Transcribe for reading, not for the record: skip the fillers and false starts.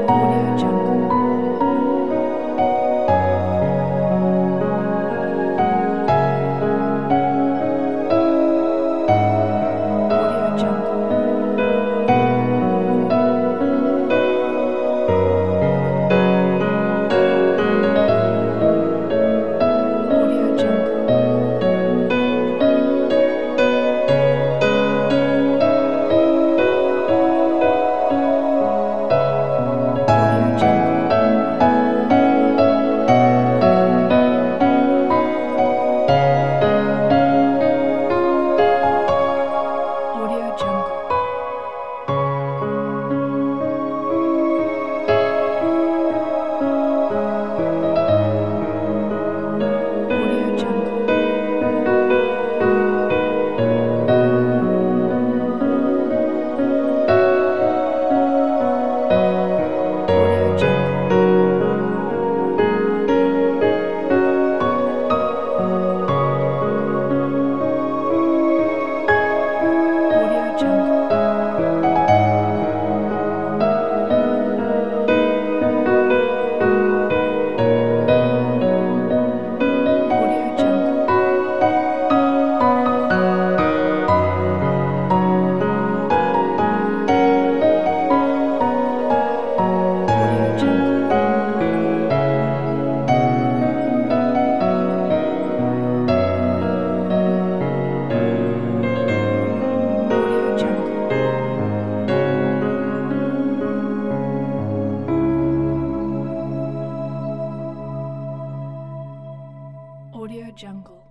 Audio Jungle. Audio Jungle. Audio Jungle. Audio Jungle. Audio Jungle. Audio Jungle. Audio Jungle. Audio Jungle. Audio Jungle. Audio Jungle. Audio Jungle. Audio Jungle.